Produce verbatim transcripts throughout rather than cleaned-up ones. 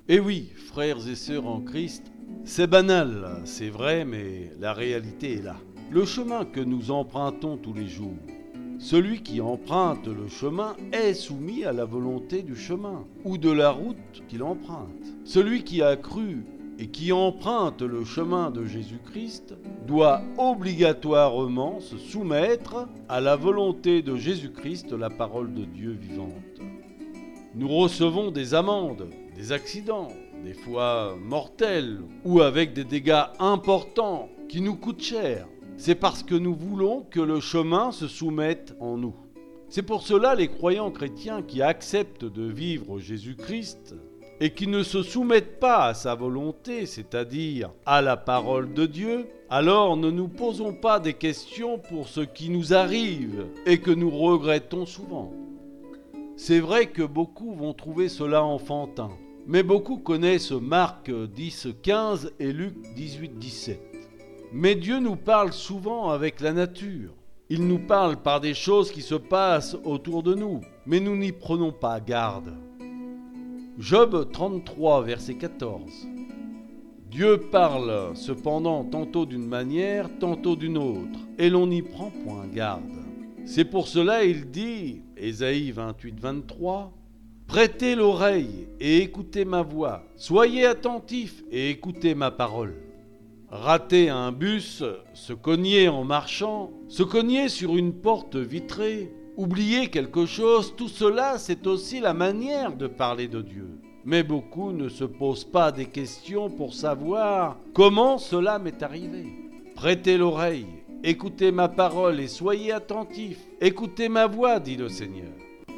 Et oui, frères et sœurs en Christ, c'est banal, c'est vrai, mais la réalité est là. Le chemin que nous empruntons tous les jours, celui qui emprunte le chemin est soumis à la volonté du chemin ou de la route qu'il emprunte. Celui qui a cru et qui emprunte le chemin de Jésus-Christ doit obligatoirement se soumettre à la volonté de Jésus-Christ, la parole de Dieu vivante. Nous recevons des amendes, des accidents, des fois mortels ou avec des dégâts importants qui nous coûtent cher. C'est parce que nous voulons que le chemin se soumette en nous. C'est pour cela les croyants chrétiens qui acceptent de vivre Jésus-Christ et qui ne se soumettent pas à sa volonté, c'est-à-dire à la parole de Dieu, alors ne nous posons pas des questions pour ce qui nous arrive et que nous regrettons souvent. C'est vrai que beaucoup vont trouver cela enfantin, mais beaucoup connaissent Marc dix quinze et Luc dix-huit dix-sept. Mais Dieu nous parle souvent avec la nature. Il nous parle par des choses qui se passent autour de nous, mais nous n'y prenons pas garde. Job trente-trois, verset quatorze. Dieu parle cependant tantôt d'une manière, tantôt d'une autre, et l'on n'y prend point garde. C'est pour cela il dit, Ésaïe vingt-huit, vingt-trois, « Prêtez l'oreille et écoutez ma voix, soyez attentifs et écoutez ma parole. » Rater un bus, se cogner en marchant, se cogner sur une porte vitrée, oublier quelque chose, tout cela c'est aussi la manière de parler de Dieu. Mais beaucoup ne se posent pas des questions pour savoir comment cela m'est arrivé. Prêtez l'oreille, écoutez ma parole et soyez attentifs, écoutez ma voix, dit le Seigneur.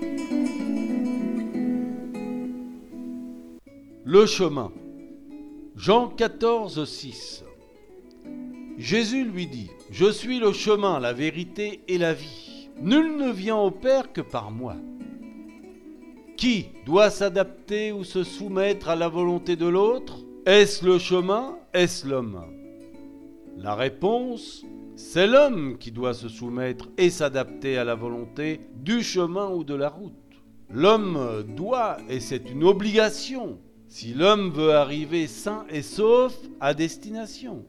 Le chemin. Jean quatorze, six. Jésus lui dit, « Je suis le chemin, la vérité et la vie. Nul ne vient au Père que par moi. » Qui doit s'adapter ou se soumettre à la volonté de l'autre? Est-ce le chemin? Est-ce l'homme? La réponse, c'est l'homme qui doit se soumettre et s'adapter à la volonté du chemin ou de la route. L'homme doit, et c'est une obligation, si l'homme veut arriver sain et sauf à destination.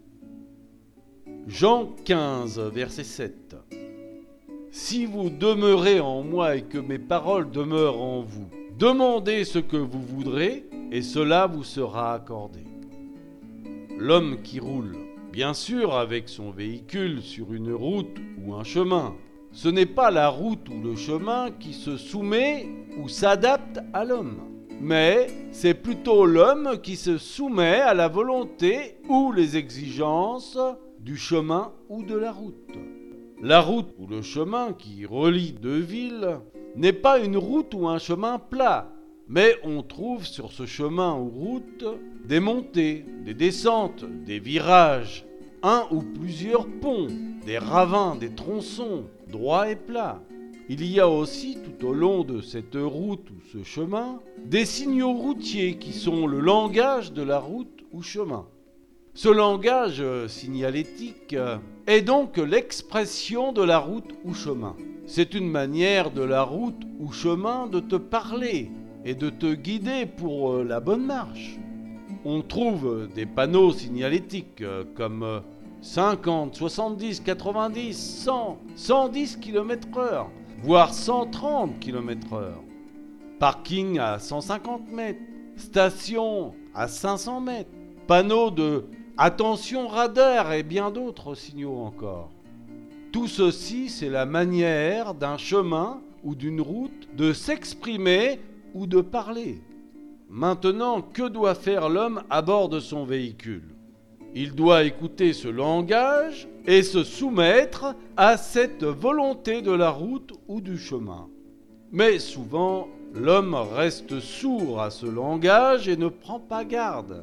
Jean quinze, verset sept. « Si vous demeurez en moi et que mes paroles demeurent en vous, demandez ce que vous voudrez et cela vous sera accordé. » L'homme qui roule, bien sûr avec son véhicule sur une route ou un chemin, ce n'est pas la route ou le chemin qui se soumet ou s'adapte à l'homme, mais c'est plutôt l'homme qui se soumet à la volonté ou les exigences du chemin ou de la route. La route ou le chemin qui relie deux villes n'est pas une route ou un chemin plat, mais on trouve sur ce chemin ou route des montées, des descentes, des virages, un ou plusieurs ponts, des ravins, des tronçons, droits et plats. Il y a aussi tout au long de cette route ou ce chemin des signaux routiers qui sont le langage de la route ou chemin. Ce langage signalétique est donc l'expression de la route ou chemin. C'est une manière de la route ou chemin de te parler et de te guider pour la bonne marche. On trouve des panneaux signalétiques comme cinquante, soixante-dix, quatre-vingt-dix, cent, cent dix kilomètres heure, voire cent trente kilomètres heure. Parking à cent cinquante mètres, station à cinq cents mètres, panneaux de attention radar et bien d'autres signaux encore. Tout ceci, c'est la manière d'un chemin ou d'une route de s'exprimer ou de parler. Maintenant, que doit faire l'homme à bord de son véhicule? Il doit écouter ce langage et se soumettre à cette volonté de la route ou du chemin. Mais souvent, l'homme reste sourd à ce langage et ne prend pas garde.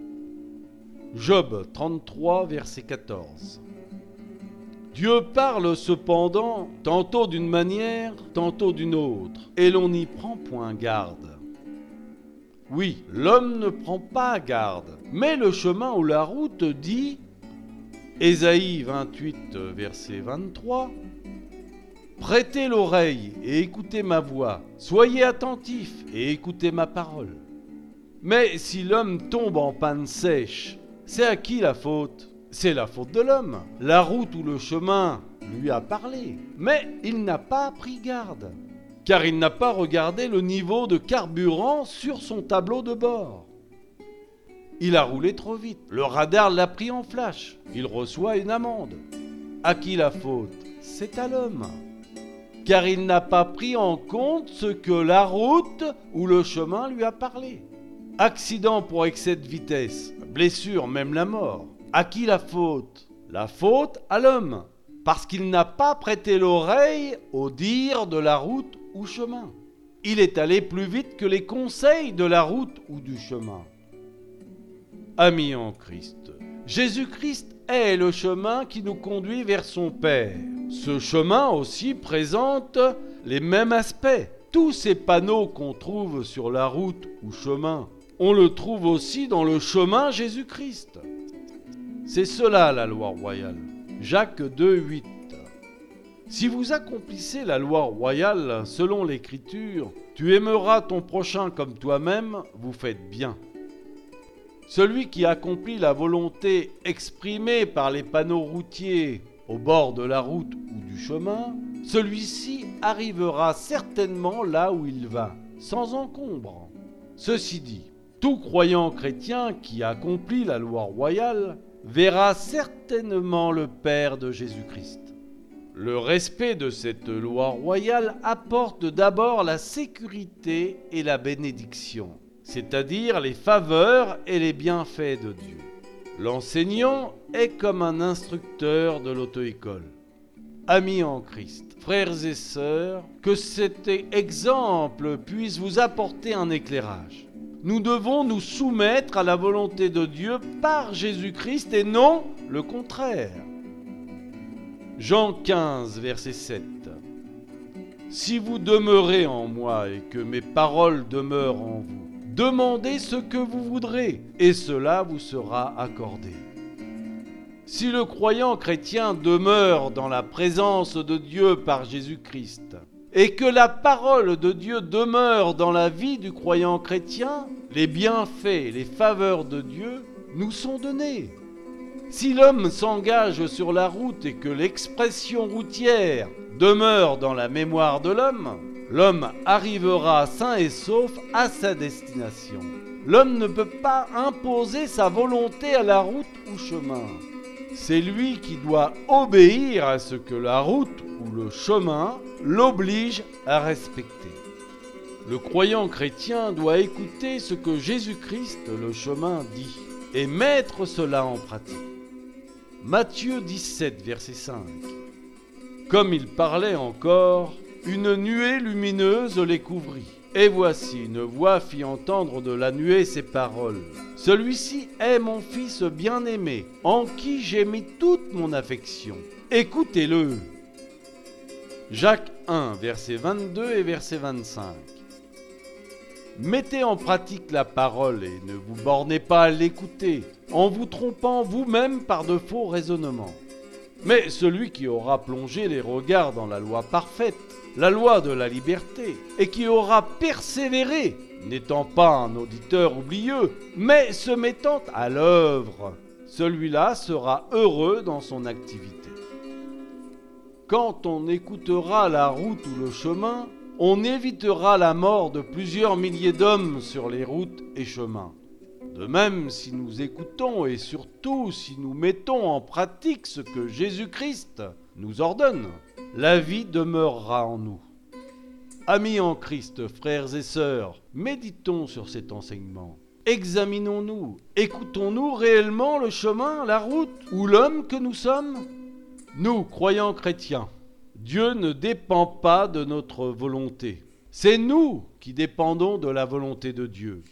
Job trente-trois, verset quatorze. Dieu parle cependant tantôt d'une manière, tantôt d'une autre, et l'on n'y prend point garde. Oui, l'homme ne prend pas garde, mais le chemin ou la route dit, Ésaïe vingt-huit, verset vingt-trois, « Prêtez l'oreille et écoutez ma voix, soyez attentifs et écoutez ma parole. » Mais si l'homme tombe en panne sèche, c'est à qui la faute? C'est la faute de l'homme. La route ou le chemin lui a parlé, mais il n'a pas pris garde, car il n'a pas regardé le niveau de carburant sur son tableau de bord. Il a roulé trop vite, le radar l'a pris en flash, il reçoit une amende. À qui la faute? C'est à l'homme, car il n'a pas pris en compte ce que la route ou le chemin lui a parlé. Accident pour excès de vitesse, blessure, même la mort. À qui la faute? La faute à l'homme, parce qu'il n'a pas prêté l'oreille au dire de la route ou chemin. Il est allé plus vite que les conseils de la route ou du chemin. Amis en Christ, Jésus-Christ est le chemin qui nous conduit vers son Père. Ce chemin aussi présente les mêmes aspects. Tous ces panneaux qu'on trouve sur la route ou chemin, on le trouve aussi dans le chemin Jésus-Christ. C'est cela la loi royale. Jacques deux, huit. Si vous accomplissez la loi royale selon l'Écriture, tu aimeras ton prochain comme toi-même, vous faites bien. Celui qui accomplit la volonté exprimée par les panneaux routiers au bord de la route ou du chemin, celui-ci arrivera certainement là où il va, sans encombre. Ceci dit, tout croyant chrétien qui accomplit la loi royale verra certainement le Père de Jésus-Christ. Le respect de cette loi royale apporte d'abord la sécurité et la bénédiction, c'est-à-dire les faveurs et les bienfaits de Dieu. L'enseignant est comme un instructeur de l'auto-école. Amis en Christ, frères et sœurs, que cet exemple puisse vous apporter un éclairage. Nous devons nous soumettre à la volonté de Dieu par Jésus-Christ et non le contraire. Jean quinze, verset sept. Si vous demeurez en moi et que mes paroles demeurent en vous, demandez ce que vous voudrez et cela vous sera accordé. Si le croyant chrétien demeure dans la présence de Dieu par Jésus-Christ et que la parole de Dieu demeure dans la vie du croyant chrétien, les bienfaits, les faveurs de Dieu nous sont donnés. Si l'homme s'engage sur la route et que l'expression routière demeure dans la mémoire de l'homme, l'homme arrivera sain et sauf à sa destination. L'homme ne peut pas imposer sa volonté à la route ou chemin. C'est lui qui doit obéir à ce que la route ou le chemin l'oblige à respecter. Le croyant chrétien doit écouter ce que Jésus-Christ, le chemin, dit et mettre cela en pratique. Matthieu dix-sept, verset cinq. Comme il parlait encore, une nuée lumineuse les couvrit. Et voici, une voix fit entendre de la nuée ces paroles. Celui-ci est mon fils bien-aimé, en qui j'ai mis toute mon affection. Écoutez-le. Jacques un, verset vingt-deux et verset vingt-cinq. Mettez en pratique la parole et ne vous bornez pas à l'écouter, en vous trompant vous-même par de faux raisonnements. Mais celui qui aura plongé les regards dans la loi parfaite, la loi de la liberté, et qui aura persévéré, n'étant pas un auditeur oublieux, mais se mettant à l'œuvre, celui-là sera heureux dans son activité. Quand on écoutera la route ou le chemin, on évitera la mort de plusieurs milliers d'hommes sur les routes et chemins. De même, si nous écoutons et surtout si nous mettons en pratique ce que Jésus-Christ nous ordonne, la vie demeurera en nous. Amis en Christ, frères et sœurs, méditons sur cet enseignement. Examinons-nous, écoutons-nous réellement le chemin, la route ou l'homme que nous sommes? Nous, croyants chrétiens, Dieu ne dépend pas de notre volonté. C'est nous qui dépendons de la volonté de Dieu.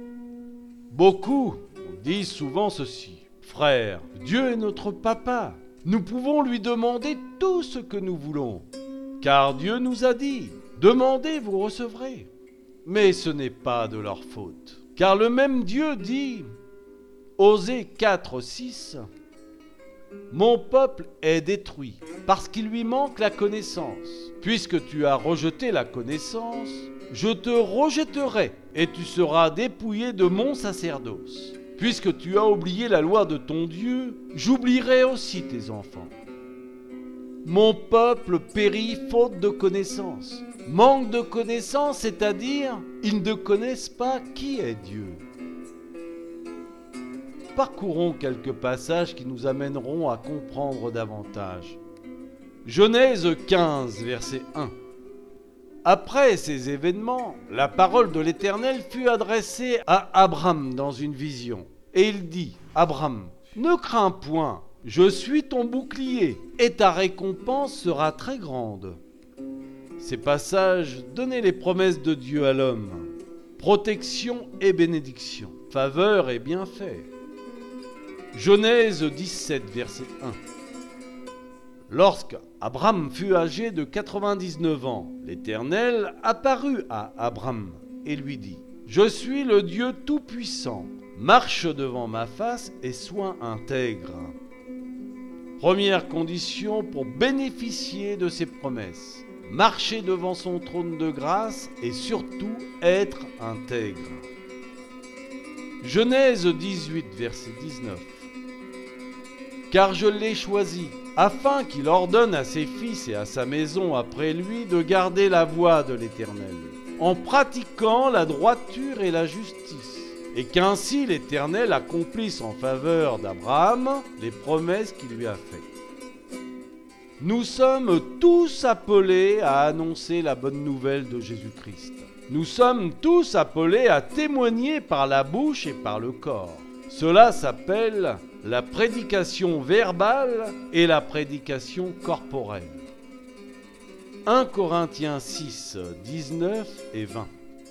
Beaucoup disent souvent ceci. Frère, Dieu est notre papa. Nous pouvons lui demander tout ce que nous voulons. Car Dieu nous a dit, demandez, vous recevrez. Mais ce n'est pas de leur faute. Car le même Dieu dit, Osée quatre, six, mon peuple est détruit parce qu'il lui manque la connaissance. Puisque tu as rejeté la connaissance, je te rejetterai et tu seras dépouillé de mon sacerdoce. Puisque tu as oublié la loi de ton Dieu, j'oublierai aussi tes enfants. Mon peuple périt faute de connaissance. Manque de connaissance, c'est-à-dire, ils ne connaissent pas qui est Dieu. Parcourons quelques passages qui nous amèneront à comprendre davantage. Genèse quinze, verset un. Après ces événements, la parole de l'Éternel fut adressée à Abram dans une vision. Et il dit, « Abram, ne crains point, je suis ton bouclier, et ta récompense sera très grande. » Ces passages donnaient les promesses de Dieu à l'homme. Protection et bénédiction, faveur et bienfait. Genèse dix-sept, verset un. Lorsque Abram fut âgé de quatre-vingt-dix-neuf ans, l'Éternel apparut à Abram et lui dit, « Je suis le Dieu Tout-Puissant, marche devant ma face et sois intègre. » Première condition pour bénéficier de ses promesses, marcher devant son trône de grâce et surtout être intègre. Genèse dix-huit, verset dix-neuf. Car je l'ai choisi, afin qu'il ordonne à ses fils et à sa maison après lui de garder la voie de l'Éternel, en pratiquant la droiture et la justice, et qu'ainsi l'Éternel accomplisse en faveur d'Abraham les promesses qu'il lui a faites. Nous sommes tous appelés à annoncer la bonne nouvelle de Jésus-Christ. Nous sommes tous appelés à témoigner par la bouche et par le corps. Cela s'appelle la prédication verbale et la prédication corporelle. un Corinthiens six, dix-neuf et vingt.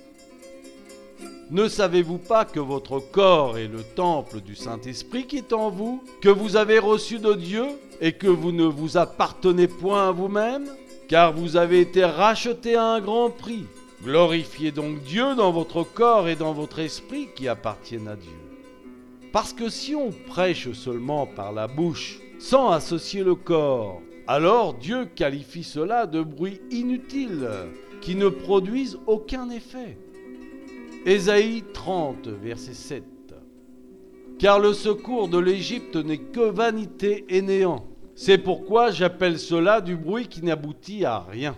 Ne savez-vous pas que votre corps est le temple du Saint-Esprit qui est en vous, que vous avez reçu de Dieu et que vous ne vous appartenez point à vous-même, car vous avez été rachetés à un grand prix. Glorifiez donc Dieu dans votre corps et dans votre esprit qui appartiennent à Dieu. Parce que si on prêche seulement par la bouche, sans associer le corps, alors Dieu qualifie cela de bruit inutile, qui ne produisent aucun effet. Ésaïe trente, verset sept. Car le secours de l'Égypte n'est que vanité et néant. C'est pourquoi j'appelle cela du bruit qui n'aboutit à rien.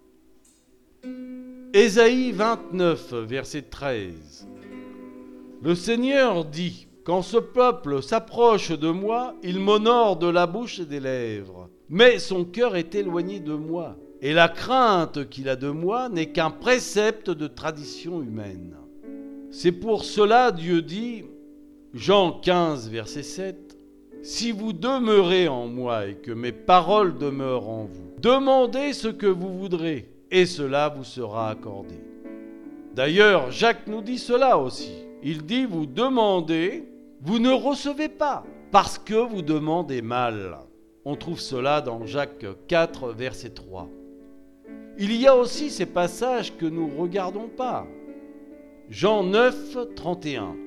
Ésaïe vingt-neuf, verset treize. Le Seigneur dit, quand ce peuple s'approche de moi, il m'honore de la bouche et des lèvres. Mais son cœur est éloigné de moi, et la crainte qu'il a de moi n'est qu'un précepte de tradition humaine. C'est pour cela Dieu dit, Jean quinze, verset sept, « Si vous demeurez en moi et que mes paroles demeurent en vous, demandez ce que vous voudrez, et cela vous sera accordé. » D'ailleurs, Jacques nous dit cela aussi. Il dit, vous demandez, vous ne recevez pas, parce que vous demandez mal. On trouve cela dans Jacques quatre, verset trois. Il y a aussi ces passages que nous ne regardons pas. Jean neuf, trente et un.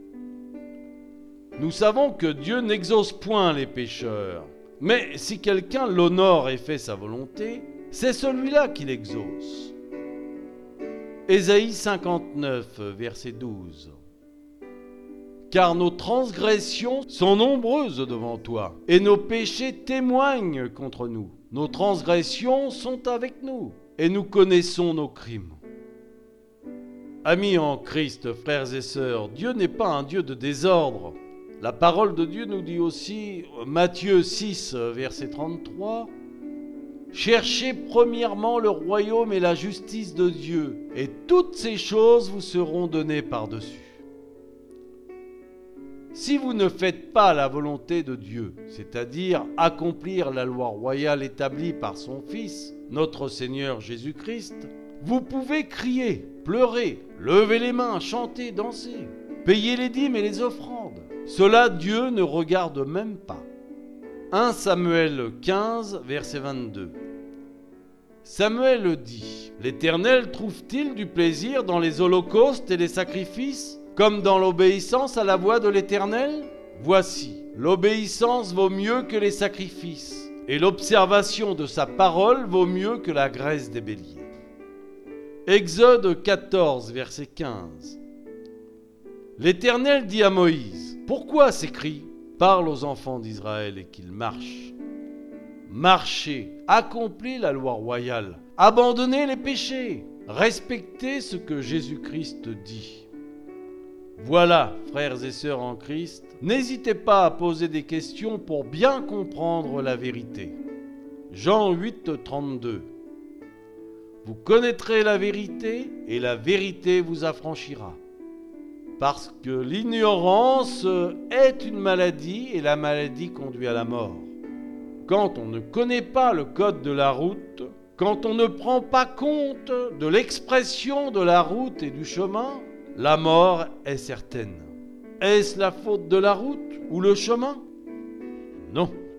Nous savons que Dieu n'exauce point les pécheurs, mais si quelqu'un l'honore et fait sa volonté, c'est celui-là qui l'exauce. Ésaïe cinquante-neuf, verset douze. Car nos transgressions sont nombreuses devant toi, et nos péchés témoignent contre nous. Nos transgressions sont avec nous, et nous connaissons nos crimes. Amis en Christ, frères et sœurs, Dieu n'est pas un Dieu de désordre. La parole de Dieu nous dit aussi, Matthieu six, verset trente-trois, « Cherchez premièrement le royaume et la justice de Dieu, et toutes ces choses vous seront données par-dessus. » Si vous ne faites pas la volonté de Dieu, c'est-à-dire accomplir la loi royale établie par son Fils, notre Seigneur Jésus-Christ, vous pouvez crier, pleurer, lever les mains, chanter, danser, payer les dîmes et les offrandes. Cela, Dieu ne regarde même pas. un Samuel quinze, verset vingt-deux. Samuel dit, « L'Éternel trouve-t-il du plaisir dans les holocaustes et les sacrifices, comme dans l'obéissance à la voix de l'Éternel ? Voici, l'obéissance vaut mieux que les sacrifices, et l'observation de sa parole vaut mieux que la graisse des béliers. » Exode quatorze, verset quinze. L'Éternel dit à Moïse, « Pourquoi s'écrit ? Parle aux enfants d'Israël et qu'ils marchent. Marchez, accomplez la loi royale, abandonnez les péchés, respectez ce que Jésus-Christ dit. » Voilà, frères et sœurs en Christ, n'hésitez pas à poser des questions pour bien comprendre la vérité. Jean huit, trente-deux. Vous connaîtrez la vérité et la vérité vous affranchira. Parce que l'ignorance est une maladie et la maladie conduit à la mort. Quand on ne connaît pas le code de la route, quand on ne prend pas compte de l'expression de la route et du chemin, la mort est certaine. Est-ce la faute de la route ou le chemin ? Non.